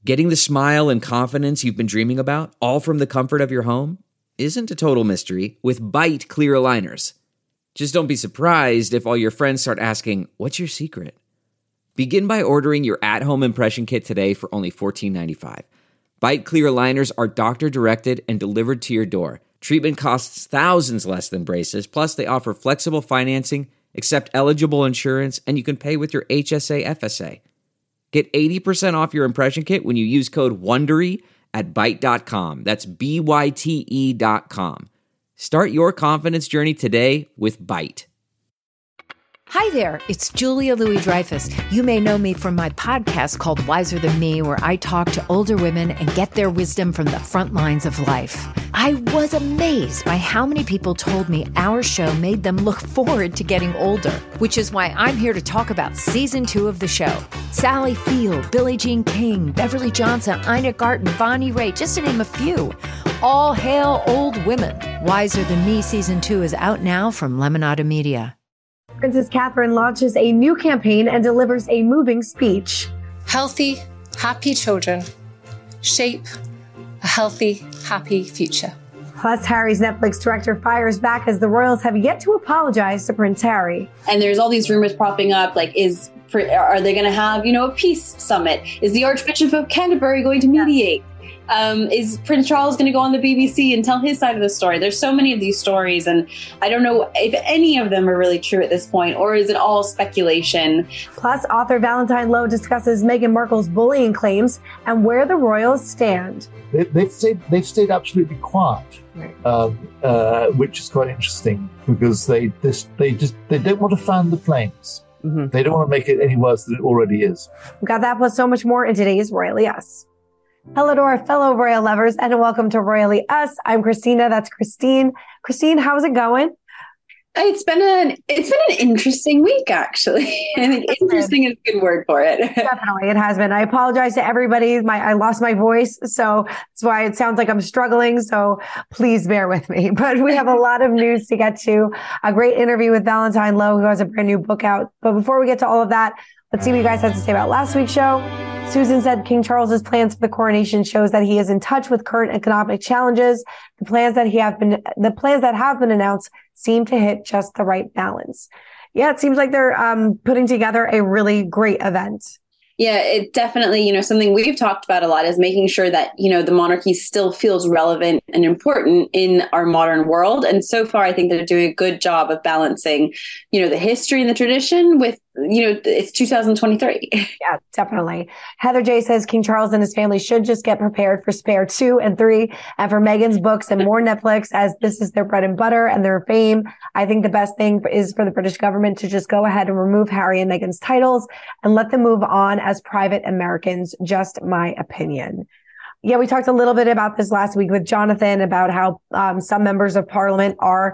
Getting the smile and confidence you've been dreaming about, all from the comfort of your home, isn't a total mystery with Byte clear aligners. Just don't be surprised if all your friends start asking, "What's your secret?" Begin by ordering your at-home impression kit today for only $14.95. Byte clear aligners are doctor-directed and delivered to your door. Treatment costs thousands less than braces, plus they offer flexible financing, accept eligible insurance, and you can pay with your HSA FSA. Get 80% off your impression kit when you use code WONDERY at Byte.com. That's BYTE.com. Start your confidence journey today with Byte. Hi there, it's Julia Louis-Dreyfus. You may know me from my podcast called Wiser Than Me, where I talk to older women and get their wisdom from the front lines of life. I was amazed by how many people told me our show made them look forward to getting older, which is why I'm here to talk about season 2 of the show. Sally Field, Billie Jean King, Beverly Johnson, Ina Garten, Bonnie Raitt, just to name a few. All hail old women. Wiser Than Me season 2 is out now from Lemonada Media. Princess Catherine launches a new campaign and delivers a moving speech. Healthy, happy children shape a healthy, happy future. Plus, Harry's Netflix director fires back as the royals have yet to apologize to Prince Harry. And there's all these rumors popping up, like, are they going to have, a peace summit? Is the Archbishop of Canterbury going to mediate? Is Prince Charles going to go on the BBC and tell his side of the story? There's so many of these stories, and I don't know if any of them are really true at this point, or is it all speculation? Plus, author Valentine Lowe discusses Meghan Markle's bullying claims and where the royals stand. They've stayed absolutely quiet, right. Which is quite interesting because they don't want to fan the flames. Mm-hmm. They don't want to make it any worse than it already is. We've got that plus so much more in today's Royally Us. Hello to our fellow royal lovers and welcome to Royally Us. I'm Christina. That's Christine. Christine, how's it going? It's been an interesting week, actually. I think interesting is a good word for it. Definitely, it has been. I apologize to everybody. I lost my voice, so that's why it sounds like I'm struggling. So please bear with me. But we have a lot of news to get to. A great interview with Valentine Lowe, who has a brand new book out. But before we get to all of that, let's see what you guys have to say about last week's show. Susan said King Charles's plans for the coronation shows that he is in touch with current economic challenges. The plans that have been announced seem to hit just the right balance. Yeah, it seems like they're putting together a really great event. Yeah, it definitely, something we've talked about a lot is making sure that, the monarchy still feels relevant and important in our modern world. And so far, I think they're doing a good job of balancing, the history and the tradition with, it's 2023. Yeah, definitely. Heather J says King Charles and his family should just get prepared for Spare 2 and 3 and for Meghan's books and more Netflix, as this is their bread and butter and their fame. I think the best thing is for the British government to just go ahead and remove Harry and Meghan's titles and let them move on as private Americans. Just my opinion. Yeah, we talked a little bit about this last week with Jonathan about how some members of parliament are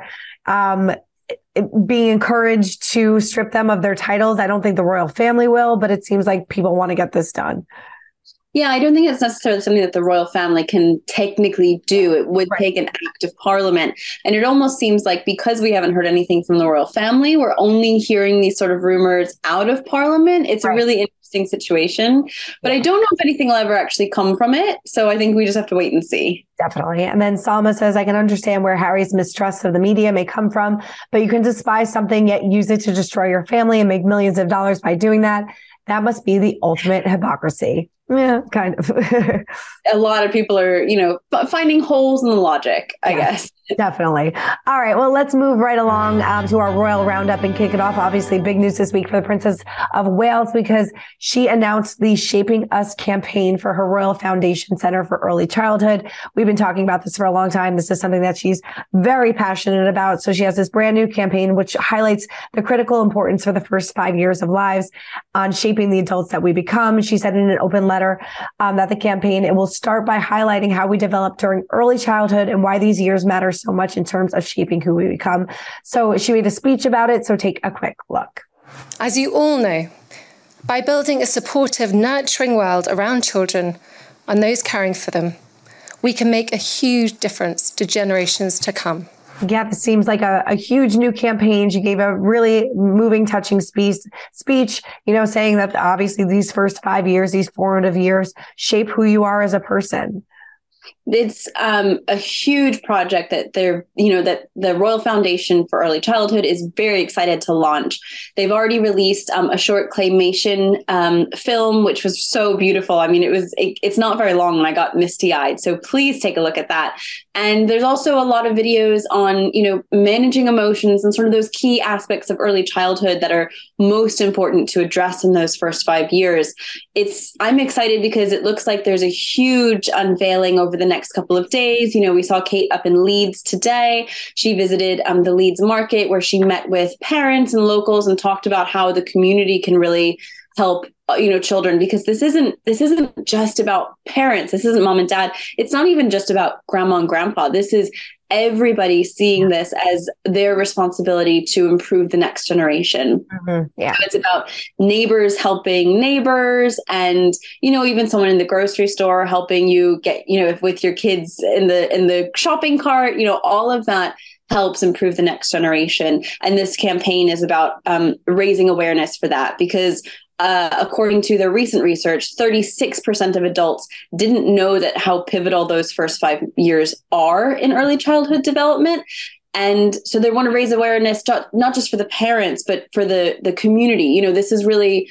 being encouraged to strip them of their titles. I don't think the royal family will, but it seems like people want to get this done. Yeah, I don't think it's necessarily something that the royal family can technically do. It would take an act of parliament. And it almost seems like because we haven't heard anything from the royal family, we're only hearing these sort of rumors out of parliament. It's a really interesting situation. But I don't know if anything will ever actually come from it. So I think we just have to wait and see. Definitely. And then Salma says, I can understand where Harry's mistrust of the media may come from, but you can despise something yet use it to destroy your family and make millions of dollars by doing that. That must be the ultimate hypocrisy. Yeah, kind of. A lot of people are, finding holes in the logic, I guess. Definitely. All right. Well, let's move right along to our royal roundup and kick it off. Obviously, big news this week for the Princess of Wales because she announced the Shaping Us campaign for her Royal Foundation Center for Early Childhood. We've been talking about this for a long time. This is something that she's very passionate about. So she has this brand new campaign, which highlights the critical importance for the first 5 years of lives on shaping the adults that we become. She said in an open letter that the campaign, it will start by highlighting how we develop during early childhood and why these years matter so much in terms of shaping who we become. So she made a speech about it. So take a quick look. As you all know, by building a supportive, nurturing world around children and those caring for them, we can make a huge difference to generations to come. Yeah, this seems like a huge new campaign. She gave a really moving, touching speech, saying that obviously these first 5 years, these formative years, shape who you are as a person. It's a huge project that that the Royal Foundation for Early Childhood is very excited to launch. They've already released a short claymation film, which was so beautiful. I mean, it's not very long and I got misty eyed. So please take a look at that. And there's also a lot of videos on, managing emotions and sort of those key aspects of early childhood that are most important to address in those first 5 years. I'm excited because it looks like there's a huge unveiling over the next couple of days. We saw Kate up in Leeds today. She visited the Leeds market where she met with parents and locals and talked about how the community can really help children, because this isn't just about parents. This isn't mom and dad. It's not even just about grandma and grandpa. This is everybody seeing this as their responsibility to improve the next generation. Mm-hmm. Yeah. So it's about neighbors helping neighbors, and even someone in the grocery store helping you get if with your kids in the shopping cart. All of that helps improve the next generation. And this campaign is about raising awareness for that, because according to their recent research, 36% of adults didn't know that how pivotal those first 5 years are in early childhood development. And so they want to raise awareness, not just for the parents, but for the community. This is really,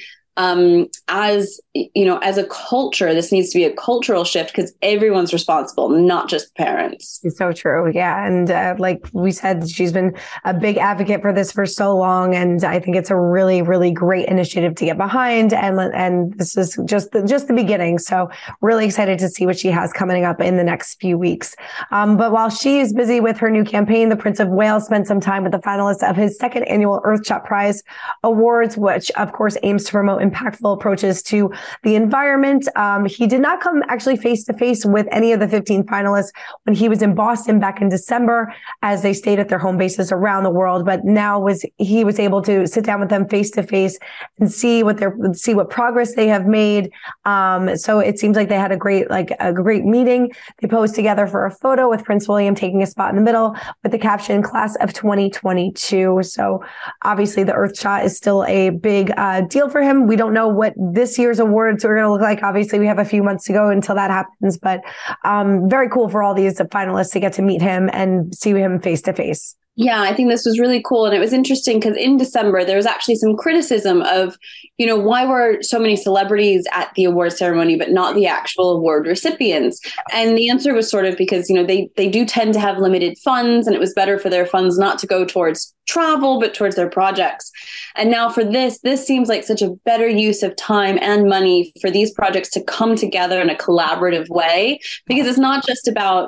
as a culture, this needs to be a cultural shift, because everyone's responsible, not just parents. It's so true. Yeah. And like we said, she's been a big advocate for this for so long. And I think it's a really, really great initiative to get behind. And this is just the beginning. So really excited to see what she has coming up in the next few weeks. But while she is busy with her new campaign, the Prince of Wales spent some time with the finalists of his second annual Earthshot Prize Awards, which of course aims to promote impactful approaches to the environment. He did not come actually face to face with any of the 15 finalists when he was in Boston back in December, as they stayed at their home bases around the world. But now he was able to sit down with them face to face and see what progress they have made. So it seems like they had a great meeting. They posed together for a photo with Prince William taking a spot in the middle with the caption "Class of 2022." So obviously the Earthshot is still a big deal for him. We don't know what this year's awards are going to look like. Obviously, we have a few months to go until that happens, but very cool for all these finalists to get to meet him and see him face to face. Yeah, I think this was really cool. And it was interesting because in December, there was actually some criticism of, why were so many celebrities at the award ceremony, but not the actual award recipients? And the answer was sort of because, they do tend to have limited funds, and it was better for their funds not to go towards travel, but towards their projects. And now for this seems like such a better use of time and money for these projects to come together in a collaborative way, because it's not just about,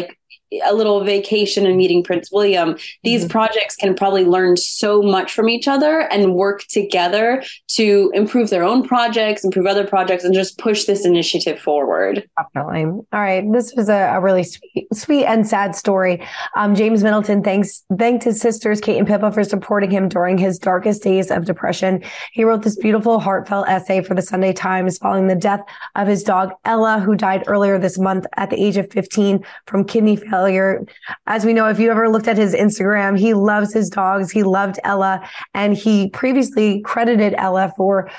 a little vacation and meeting Prince William. These projects can probably learn so much from each other and work together to improve their own projects, improve other projects, and just push this initiative forward. Definitely. All right. This was a really sweet and sad story. James Middleton thanked his sisters, Kate and Pippa, for supporting him during his darkest days of depression. He wrote this beautiful, heartfelt essay for the Sunday Times following the death of his dog, Ella, who died earlier this month at the age of 15 from kidney failure. As we know, if you ever looked at his Instagram, he loves his dogs. He loved Ella, and he previously credited Ella for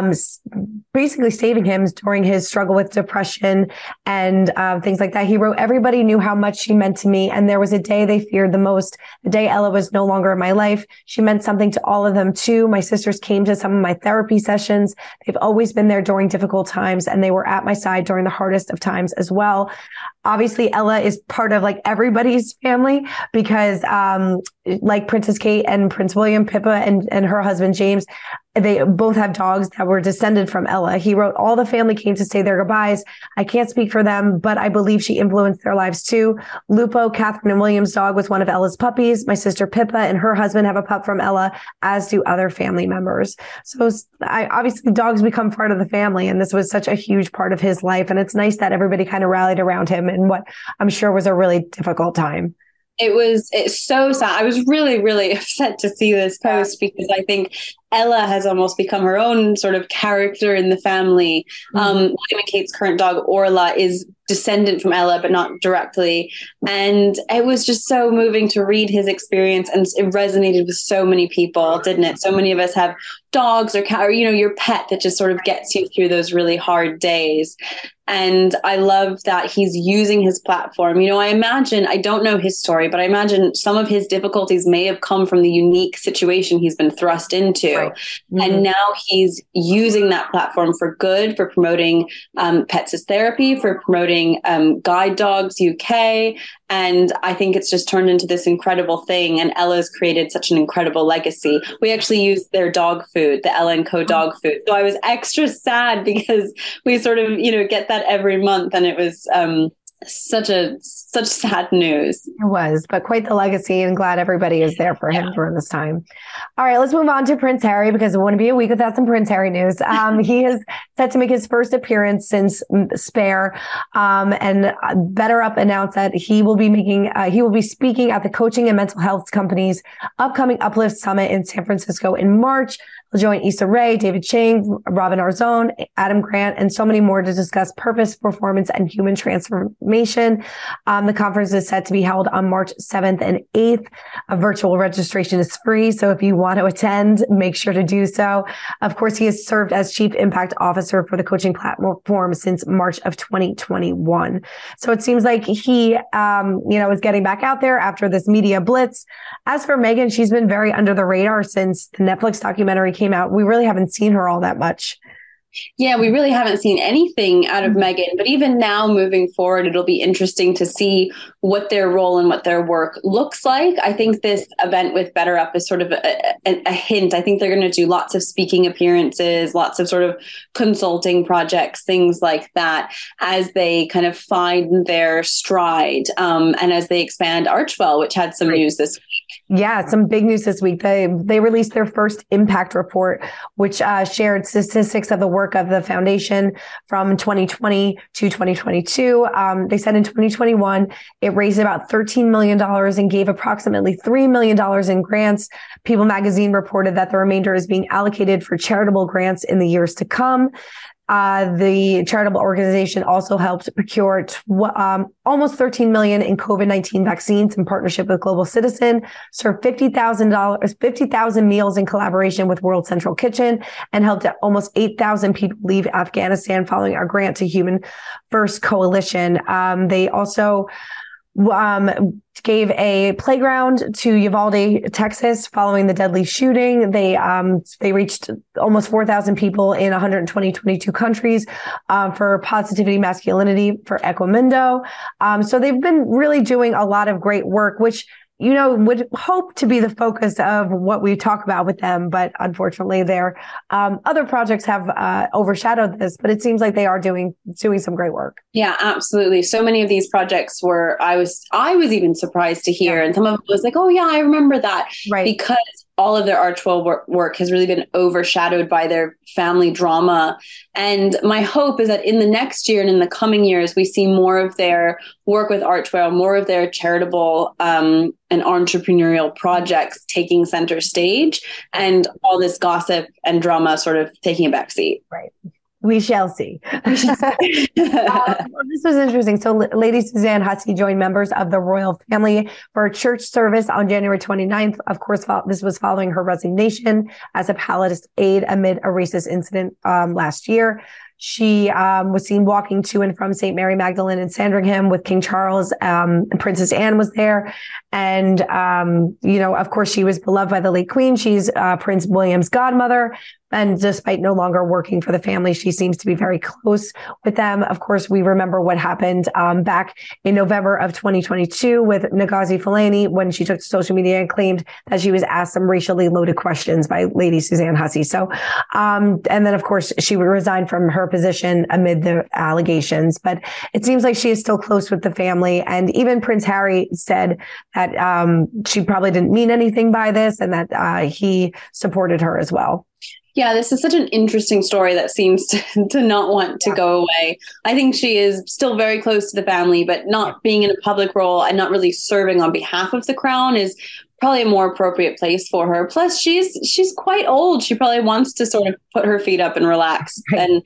basically saving him during his struggle with depression and things like that. He wrote, "Everybody knew how much she meant to me, and there was a day they feared the most. The day Ella was no longer in my life. She meant something to all of them too. My sisters came to some of my therapy sessions. They've always been there during difficult times, and they were at my side during the hardest of times as well." Obviously, Ella is part of everybody's family, because like Princess Kate and Prince William, Pippa and her husband James, they both have dogs that were descended from Ella. He wrote, "All the family came to say their goodbyes. I can't speak for them, but I believe she influenced their lives too. Lupo, Catherine and William's dog, was one of Ella's puppies. My sister Pippa and her husband have a pup from Ella, as do other family members." So obviously dogs become part of the family, and this was such a huge part of his life. And it's nice that everybody kind of rallied around him in what I'm sure was a really difficult time. It's so sad. I was really, really upset to see this post, because I think Ella has almost become her own sort of character in the family. William and Kate's current dog, Orla, is descendant from Ella, but not directly. And it was just so moving to read his experience, and it resonated with so many people, didn't it? So many of us have dogs or cat, or, your pet that just sort of gets you through those really hard days. And I love that he's using his platform. I don't know his story, but I imagine some of his difficulties may have come from the unique situation he's been thrust into. Right. Mm-hmm. And now he's using that platform for good, for promoting Pets as Therapy, for promoting Guide Dogs UK. And I think it's just turned into this incredible thing. And Ella's created such an incredible legacy. We actually use their dog food, the Ella & Co dog food. So I was extra sad because we sort of, get that every month. And it was such sad news. It was, but quite the legacy, and glad everybody is there for him during this time. All right, let's move on to Prince Harry, because it wouldn't be a week without some Prince Harry news. He is set to make his first appearance since Spare, and BetterUp announced that he will be speaking at the coaching and mental health company's upcoming Uplift Summit in San Francisco in March. He'll join Issa Rae, David Chang, Robin Arzón, Adam Grant, and so many more to discuss purpose, performance, and human transformation. The conference is set to be held on March 7th and 8th. A virtual registration is free, so if you want to attend, make sure to do so. Of course, he has served as Chief Impact Officer for the coaching platform since March of 2021. So it seems like he, is getting back out there after this media blitz. As for Meghan, she's been very under the radar since the Netflix documentary came out. We really haven't seen her all that much. Yeah, we really haven't seen anything out of Meghan, but even now moving forward, it'll be interesting to see what their role and what their work looks like. I think this event with BetterUp is sort of a hint. I think they're going to do lots of speaking appearances, lots of sort of consulting projects, things like that, as they kind of find their stride, and as they expand Archewell, which had some news this week. Yeah, some big news this week. They released their first impact report, which shared statistics of the work of the foundation from 2020 to 2022. They said in 2021, it raised about $13 million and gave approximately $3 million in grants. People magazine reported that the remainder is being allocated for charitable grants in the years to come. The charitable organization also helped procure almost $13 million in COVID-19 vaccines in partnership with Global Citizen, served 50,000 meals in collaboration with World Central Kitchen, and helped almost 8,000 people leave Afghanistan following our grant to Human First Coalition. They also gave a playground to Uvalde, Texas, following the deadly shooting. They reached almost 4,000 people in 122 countries for Positivity Masculinity for Equimundo. So they've been really doing a lot of great work, which would hope to be the focus of what we talk about with them. But unfortunately, their other projects have overshadowed this, but it seems like they are doing some great work. Yeah, absolutely. So many of these projects were, I was even surprised to hear. And some of it was like, oh yeah, I remember that. Right. Because all of their Archewell work has really been overshadowed by their family drama. And my hope is that in the next year and in the coming years, we see more of their work with Archewell, more of their charitable and entrepreneurial projects taking center stage, and all this gossip and drama sort of taking a back seat. Right. We shall see. This was interesting. So Lady Suzanne Hussey joined members of the royal family for a church service on January 29th. Of course, this was following her resignation as a palace aide amid a racist incident last year. She was seen walking to and from St. Mary Magdalene in Sandringham with King Charles, and Princess Anne was there. And, of course, she was beloved by the late Queen. She's Prince William's godmother. And despite no longer working for the family, she seems to be very close with them. Of course, we remember what happened back in November of 2022 with Ngozi Fulani, when she took to social media and claimed that she was asked some racially loaded questions by Lady Suzanne Hussey. So, and then, of course, she would resign from her position amid the allegations. But it seems like she is still close with the family. And even Prince Harry said that she probably didn't mean anything by this, and that he supported her as well. Yeah, this is such an interesting story that seems to not want to go away. I think she is still very close to the family, but not being in a public role and not really serving on behalf of the crown is probably a more appropriate place for her. Plus, she's quite old. She probably wants to sort of put her feet up and relax. Right. And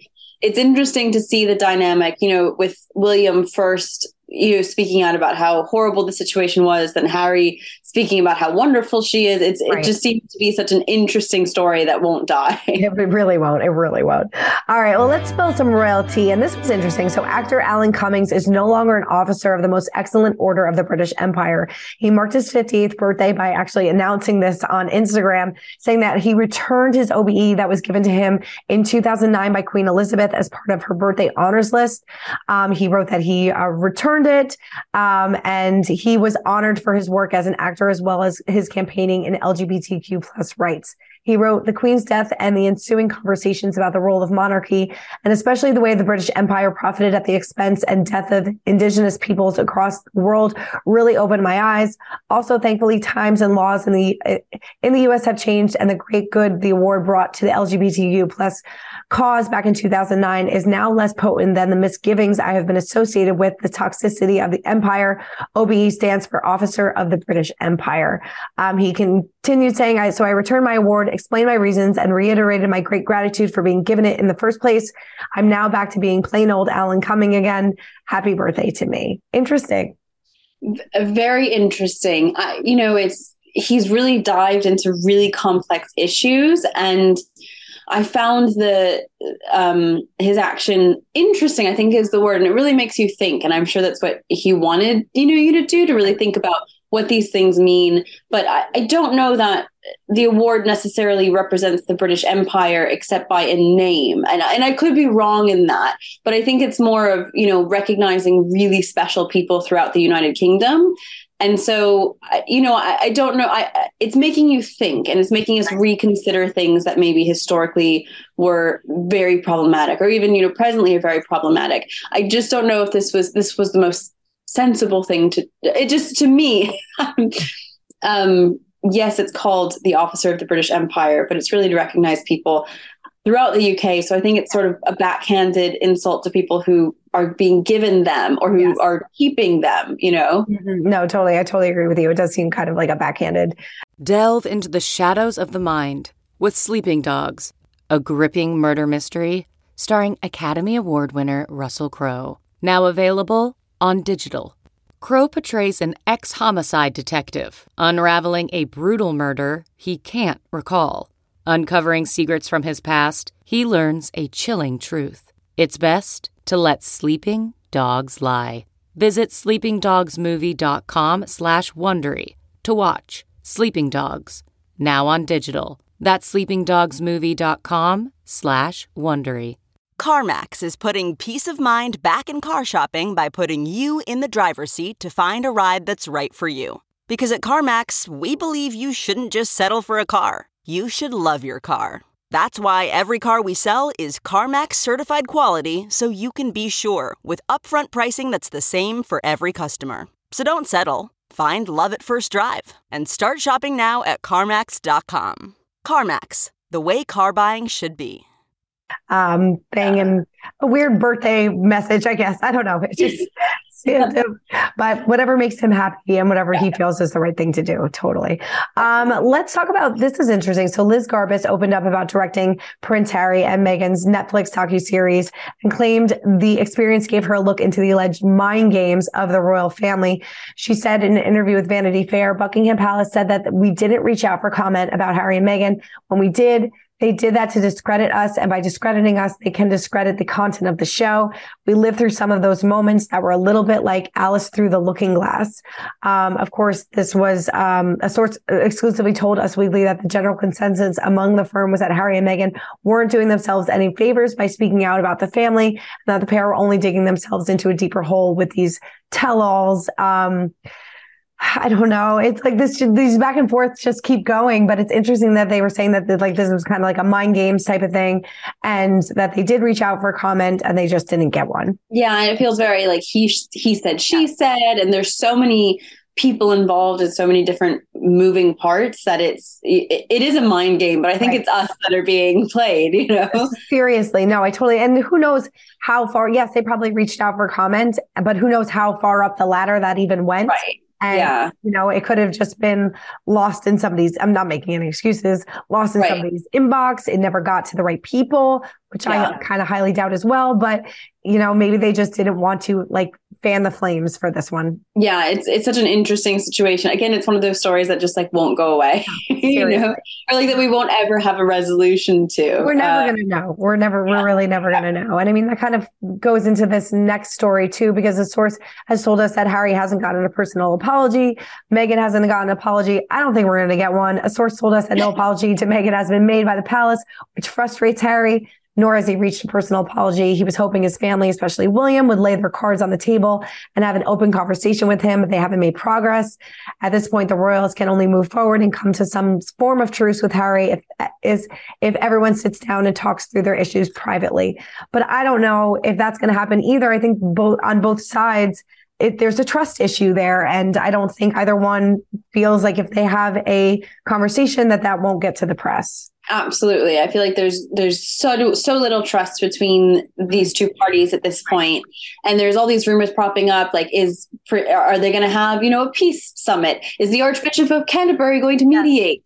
it's interesting to see the dynamic, with William first, speaking out about how horrible the situation was, then Harry speaking about how wonderful she is. It just seems to be such an interesting story that won't die. It really won't. It really won't. All right. Well, let's spill some royalty. And this was interesting. So actor Alan Cummings is no longer an officer of the Most Excellent Order of the British Empire. He marked his 50th birthday by actually announcing this on Instagram, saying that he returned his OBE that was given to him in 2009 by Queen Elizabeth as part of her birthday honors list. He wrote that he returned it, and he was honored for his work as an actor as well as his campaigning in LGBTQ plus rights. He wrote, "The Queen's death and the ensuing conversations about the role of monarchy, and especially the way the British Empire profited at the expense and death of indigenous peoples across the world, really opened my eyes. Also, thankfully, times and laws in the U.S. have changed, and the great good the award brought to the LGBTQ plus cause back in 2009 is now less potent than the misgivings I have been associated with the toxicity of the empire. OBE stands for Officer of the British Empire." He continued saying, "So I returned my award, explained my reasons, and reiterated my great gratitude for being given it in the first place. I'm now back to being plain old Alan Cumming again. Happy birthday to me." Interesting. Very interesting. He's really dived into really complex issues, and I found his action interesting, I think is the word, and it really makes you think. And I'm sure that's what he wanted, you to do, to really think about what these things mean. But I don't know that the award necessarily represents the British Empire except by a name. And I could be wrong in that, but I think it's more of, recognizing really special people throughout the United Kingdom. And so, I don't know. It's making you think, and it's making us reconsider things that maybe historically were very problematic, or even, presently are very problematic. I just don't know if this was the most sensible thing to me. Yes, it's called the Officer of the British Empire, but it's really to recognize people throughout the UK. So I think it's sort of a backhanded insult to people who are being given them or who are keeping them, Mm-hmm. No, totally. I totally agree with you. It does seem kind of like a backhanded. Delve into the shadows of the mind with Sleeping Dogs, a gripping murder mystery starring Academy Award winner Russell Crowe. Now available on digital. Crowe portrays an ex-homicide detective unraveling a brutal murder he can't recall. Uncovering secrets from his past, he learns a chilling truth. It's best to let sleeping dogs lie. Visit sleepingdogsmovie.com/Wondery to watch Sleeping Dogs, now on digital. That's sleepingdogsmovie.com/Wondery. CarMax is putting peace of mind back in car shopping by putting you in the driver's seat to find a ride that's right for you. Because at CarMax, we believe you shouldn't just settle for a car. You should love your car. That's why every car we sell is CarMax certified quality, so you can be sure with upfront pricing that's the same for every customer. So don't settle. Find love at first drive and start shopping now at CarMax.com. CarMax, the way car buying should be. Thing and a weird birthday message, I guess. I don't know. It's just, but whatever makes him happy and whatever he feels is the right thing to do. Totally. Let's talk about, this is interesting. So Liz Garbus opened up about directing Prince Harry and Meghan's Netflix docuseries and claimed the experience gave her a look into the alleged mind games of the royal family. She said in an interview with Vanity Fair, Buckingham Palace said that we didn't reach out for comment about Harry and Meghan. When we did, they did that to discredit us, and by discrediting us, they can discredit the content of the show. We lived through some of those moments that were a little bit like Alice through the looking glass. Of course, this was a source exclusively told Us Weekly that the general consensus among the firm was that Harry and Meghan weren't doing themselves any favors by speaking out about the family, and that the pair were only digging themselves into a deeper hole with these tell-alls. I don't know. It's like these back and forth just keep going, but it's interesting that they were saying that this was kind of like a mind games type of thing, and that they did reach out for a comment and they just didn't get one. Yeah. And it feels very like he said, she said, and there's so many people involved in so many different moving parts that it is a mind game, but I think it's us that are being played, Seriously. No, I totally, and who knows how far, yes, they probably reached out for comment, but who knows how far up the ladder that even went. Right. And, it could have just been lost in somebody's, I'm not making any excuses, lost in somebody's inbox. It never got to the right people, which I kind of highly doubt as well. But, maybe they just didn't want to fan the flames for this one. Yeah, it's such an interesting situation. Again, it's one of those stories that just won't go away, or that we won't ever have a resolution to. We're never going to know. We're really never going to know. And I mean, that kind of goes into this next story too, because the source has told us that Harry hasn't gotten a personal apology. Meghan hasn't gotten an apology. I don't think we're going to get one. A source told us that no apology to Meghan has been made by the palace, which frustrates Harry. Nor has he reached a personal apology. He was hoping his family, especially William, would lay their cards on the table and have an open conversation with him, but they haven't made progress. At this point, the royals can only move forward and come to some form of truce with Harry if everyone sits down and talks through their issues privately. But I don't know if that's going to happen either. I think on both sides, there's a trust issue there. And I don't think either one feels like if they have a conversation that won't get to the press. Absolutely. I feel like there's so little trust between these two parties at this point. And there's all these rumors propping up, are they going to have, a peace summit? Is the Archbishop of Canterbury going to mediate?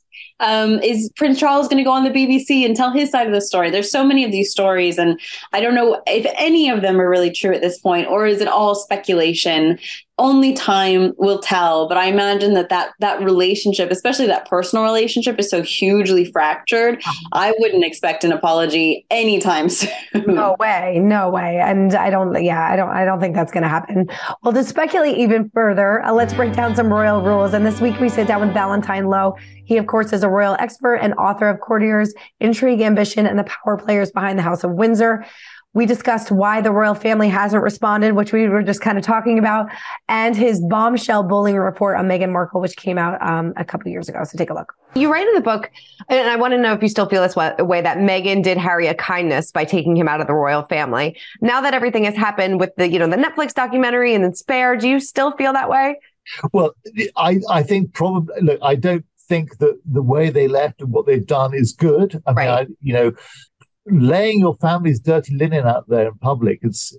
Is Prince Charles going to go on the BBC and tell his side of the story? There's so many of these stories, and I don't know if any of them are really true at this point, or is it all speculation? Only time will tell. But I imagine that relationship, especially that personal relationship, is so hugely fractured. I wouldn't expect an apology anytime soon. No way. And I don't think that's going to happen. Well, to speculate even further, let's break down some royal rules. And this week we sit down with Valentine Lowe. He, of course, is a royal expert and author of Courtiers, Intrigue, Ambition, and the Power Players Behind the House of Windsor. We discussed why the royal family hasn't responded, which we were just kind of talking about, and his bombshell bullying report on Meghan Markle, which came out a couple of years ago. So take a look. You write in the book, and I want to know if you still feel this way, that Meghan did Harry a kindness by taking him out of the royal family. Now that everything has happened with the Netflix documentary and then Spare, do you still feel that way? Well, I think probably, look, I don't think that the way they left and what they've done is good. I mean, laying your family's dirty linen out there in public, it's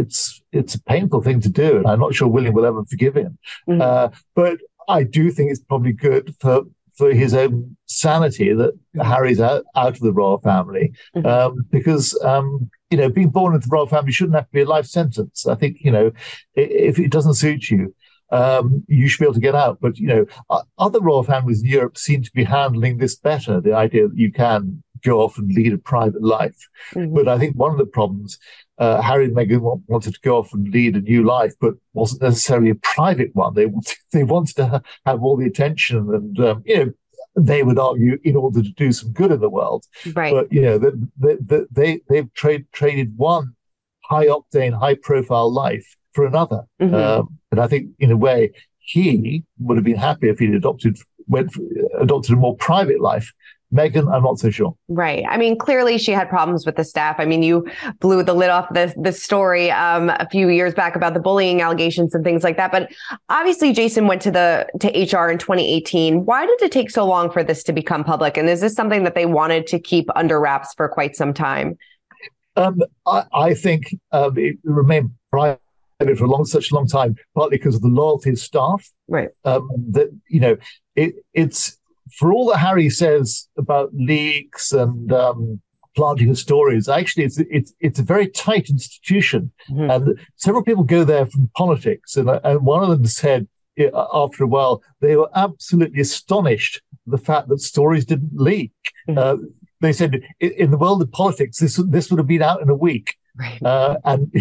a painful thing to do, and I'm not sure William will ever forgive him. Mm-hmm. But I do think it's probably good for his own sanity that Harry's out of the royal family, because being born into the royal family shouldn't have to be a life sentence. I think if it doesn't suit you, you should be able to get out. But other royal families in Europe seem to be handling this better. The idea that you can go off and lead a private life. Mm-hmm. But I think one of the problems, Harry and Meghan wanted to go off and lead a new life, but wasn't necessarily a private one. They wanted to have all the attention, and they would argue in order to do some good in the world. Right. But they've traded one high octane, high profile life for another. Mm-hmm. And I think in a way he would have been happy if he'd adopted a more private life. Meghan, I'm not so sure. Right. I mean, clearly she had problems with the staff. I mean, you blew the lid off this story a few years back about the bullying allegations and things like that. But obviously, Jason went to HR in 2018. Why did it take so long for this to become public? And is this something that they wanted to keep under wraps for quite some time? I think it remained private for such a long time, partly because of the loyalty of staff. Right. It's for all that Harry says about leaks and planting of stories. Actually, it's a very tight institution, mm-hmm. and several people go there from politics. And one of them said after a while they were absolutely astonished at the fact that stories didn't leak. Mm-hmm. They said in the world of politics, this would have been out in a week. Right. And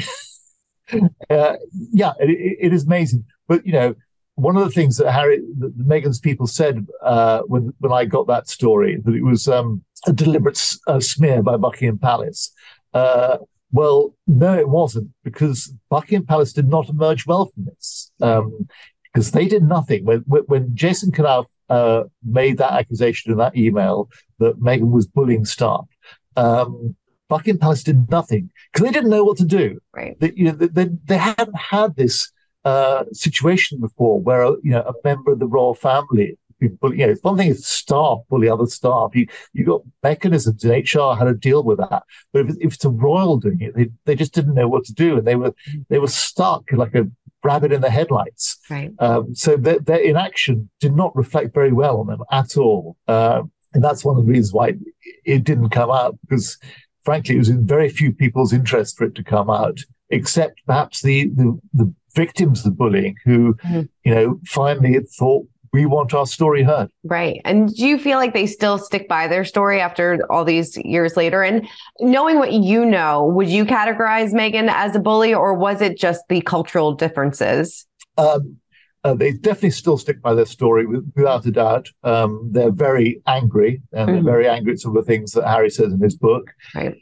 it is amazing. But one of the things that Meghan's people said when I got that story, that it was a deliberate smear by Buckingham Palace. Well, no, it wasn't, because Buckingham Palace did not emerge well from this, because they did nothing. When Jason Knauf made that accusation in that email that Meghan was bullying staff, Buckingham Palace did nothing because they didn't know what to do. Right. They hadn't had this situation before where a member of the royal family, it's one thing if staff bully other staff. You got mechanisms in HR how to deal with that. But if it's a royal doing it, they just didn't know what to do, and they were stuck like rabbit in the headlights. Right. So their inaction did not reflect very well on them at all. And that's one of the reasons why it didn't come out, because frankly, it was in very few people's interest for it to come out, except perhaps the victims of the bullying who, finally thought, we want our story heard. Right. And do you feel like they still stick by their story after all these years later? And knowing what you know, would you categorize Meghan as a bully, or was it just the cultural differences? They definitely still stick by their story, without a doubt. They're very angry, and they're very angry at some of the things that Harry says in his book. Right.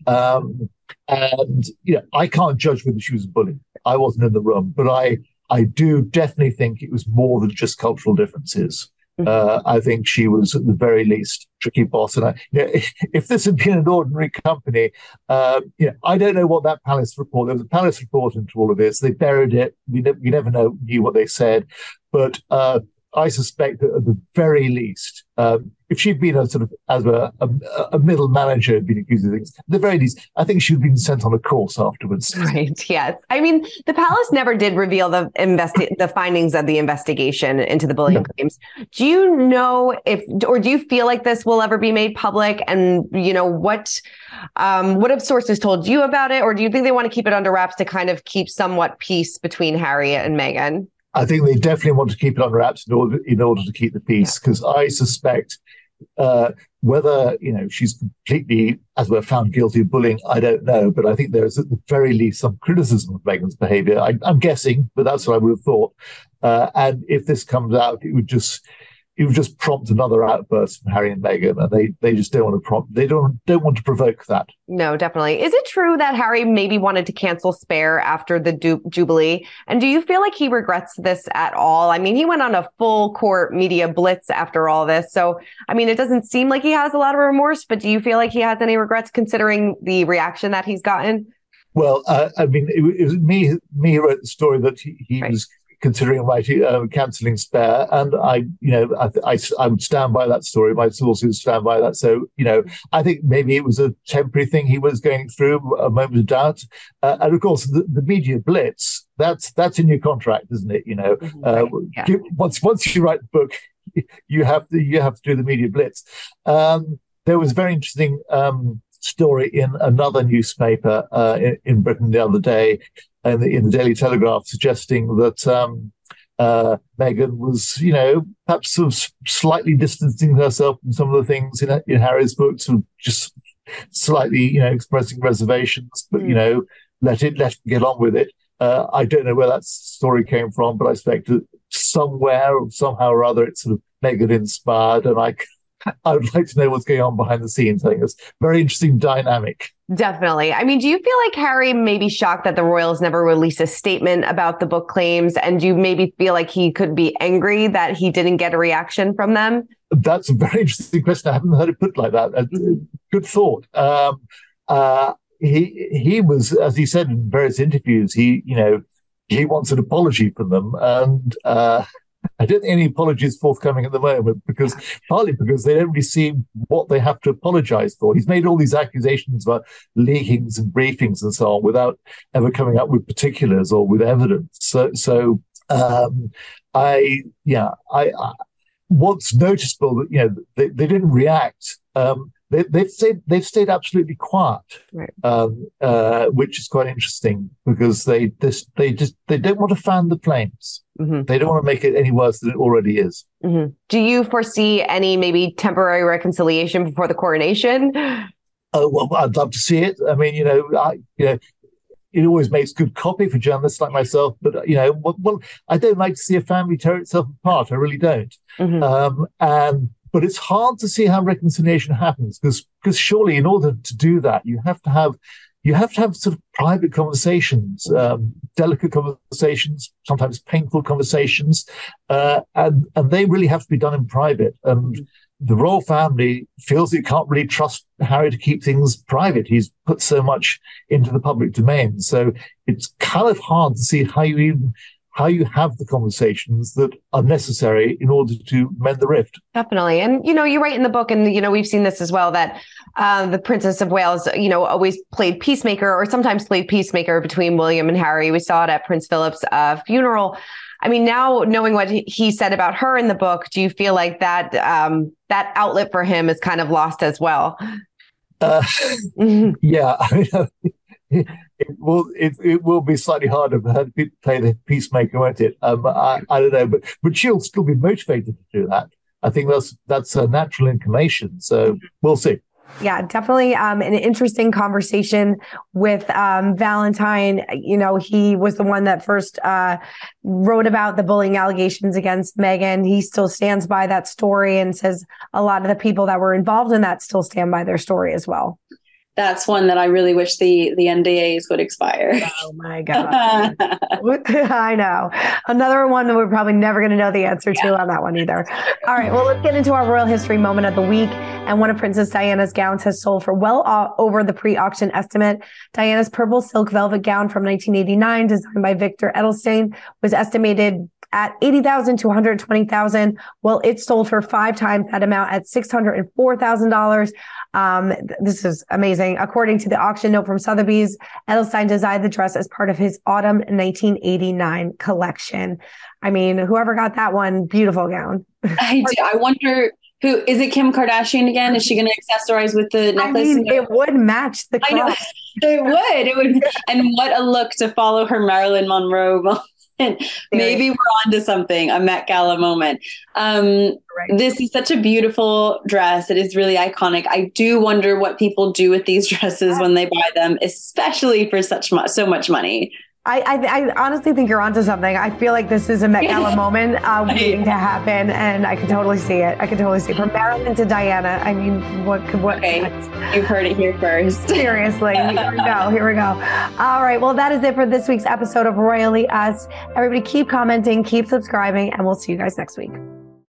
And I can't judge whether she was a bully. I wasn't in the room, but I do definitely think it was more than just cultural differences. I think she was, at the very least, tricky boss. And if this had been an ordinary company, I don't know what that Palace report. There was a Palace report into all of this. They buried it. We never knew what they said. But I suspect that at the very least, if she'd been as a middle manager, been accused of things, at the very least, I think she'd been sent on a course afterwards. Right. Yes. I mean, the Palace never did reveal the findings of the investigation into the bullying claims. Do you know or do you feel like this will ever be made public? And what have sources told you about it, or do you think they want to keep it under wraps to kind of keep somewhat peace between Harry and Meghan? I think they definitely want to keep it under wraps in order to keep the peace, because I suspect whether she's completely, as we're found guilty of bullying, I don't know, but I think there's at the very least some criticism of Meghan's behaviour. I'm guessing, but that's what I would have thought. And if this comes out, it would just prompt another outburst from Harry and Meghan, and they just don't want to provoke that. No, definitely. Is it true that Harry maybe wanted to cancel Spare after the Jubilee? And do you feel like he regrets this at all? I mean, he went on a full court media blitz after all this. So, I mean, it doesn't seem like he has a lot of remorse, but do you feel like he has any regrets considering the reaction that he's gotten? Well, I mean, it was me who wrote the story that he right. was considering writing, cancelling Spare, and I would stand by that story. My sources stand by that. So, I think maybe it was a temporary thing he was going through, a moment of doubt. And of course, the media blitz, that's in your contract, isn't it? Once you write the book, you have to do the media blitz. There was a very interesting story in another newspaper in Britain the other day, in the Daily Telegraph, suggesting that Meghan was, perhaps sort of slightly distancing herself from some of the things in Harry's books, and just slightly, expressing reservations, but let him get on with it. I don't know where that story came from, but I suspect that somewhere, somehow or other, it's sort of Meghan inspired, and I would like to know what's going on behind the scenes. I think it's a very interesting dynamic. Definitely. I mean, do you feel like Harry may be shocked that the royals never released a statement about the book claims? And do you maybe feel like he could be angry that he didn't get a reaction from them? That's a very interesting question. I haven't heard it put like that. Good thought. He was, as he said in various interviews, he wants an apology from them. And I don't think any apologies forthcoming at the moment, partly because they don't really see what they have to apologize for. He's made all these accusations about leakings and briefings and so on without ever coming up with particulars or with evidence. What's noticeable that they didn't react. They've stayed absolutely quiet, right. Which is quite interesting, because they don't want to fan the flames. Mm-hmm. They don't want to make it any worse than it already is. Mm-hmm. Do you foresee any maybe temporary reconciliation before the coronation? Oh, well, I'd love to see it. I mean, it always makes good copy for journalists like myself. But I don't like to see a family tear itself apart. I really don't. Mm-hmm. But it's hard to see how reconciliation happens, because surely in order to do that, you have to have sort of private conversations, delicate conversations, sometimes painful conversations, and they really have to be done in private. And the royal family feels it can't really trust Harry to keep things private. He's put so much into the public domain, so it's kind of hard to see how how you have the conversations that are necessary in order to mend the rift. Definitely. And, you write in the book, and, we've seen this as well, that the Princess of Wales, always played peacemaker, or sometimes played peacemaker between William and Harry. We saw it at Prince Philip's funeral. I mean, now knowing what he said about her in the book, do you feel like that that outlet for him is kind of lost as well? Yeah. It will be slightly harder for her to play the peacemaker, won't it? I don't know, but she'll still be motivated to do that. I think that's her natural inclination. So we'll see. Yeah, definitely an interesting conversation with Valentine. He was the one that first wrote about the bullying allegations against Meghan. He still stands by that story and says a lot of the people that were involved in that still stand by their story as well. That's one that I really wish the NDAs would expire. Oh my God. I know. Another one that we're probably never going to know the answer to on that one either. All right. Well, let's get into our royal history moment of the week. And one of Princess Diana's gowns has sold for well over the pre-auction estimate. Diana's purple silk velvet gown from 1989, designed by Victor Edelstein, was estimated at $80,000 to $120,000. Well, it sold for 5 times that amount at $604,000. This is amazing. According to the auction note from Sotheby's, Edelstein designed the dress as part of his autumn 1989 collection. I mean, whoever got that one, beautiful gown. I do. I wonder who is it? Kim Kardashian again? Is she going to accessorize with the necklace? I mean, it would match the crop. I know. It would. And what a look to follow her Marilyn Monroe moment. Maybe we're on to something, a Met Gala moment. This is such a beautiful dress. It is really iconic. I do wonder what people do with these dresses when they buy them, especially for so much money. I honestly think you're onto something. I feel like this is a Met Gala moment waiting to happen, and I can totally see it. From Marilyn to Diana. I mean, what? Okay, you've heard it here first. Seriously, here we go. All right, well, that is it for this week's episode of Royally Us. Everybody keep commenting, keep subscribing, and we'll see you guys next week.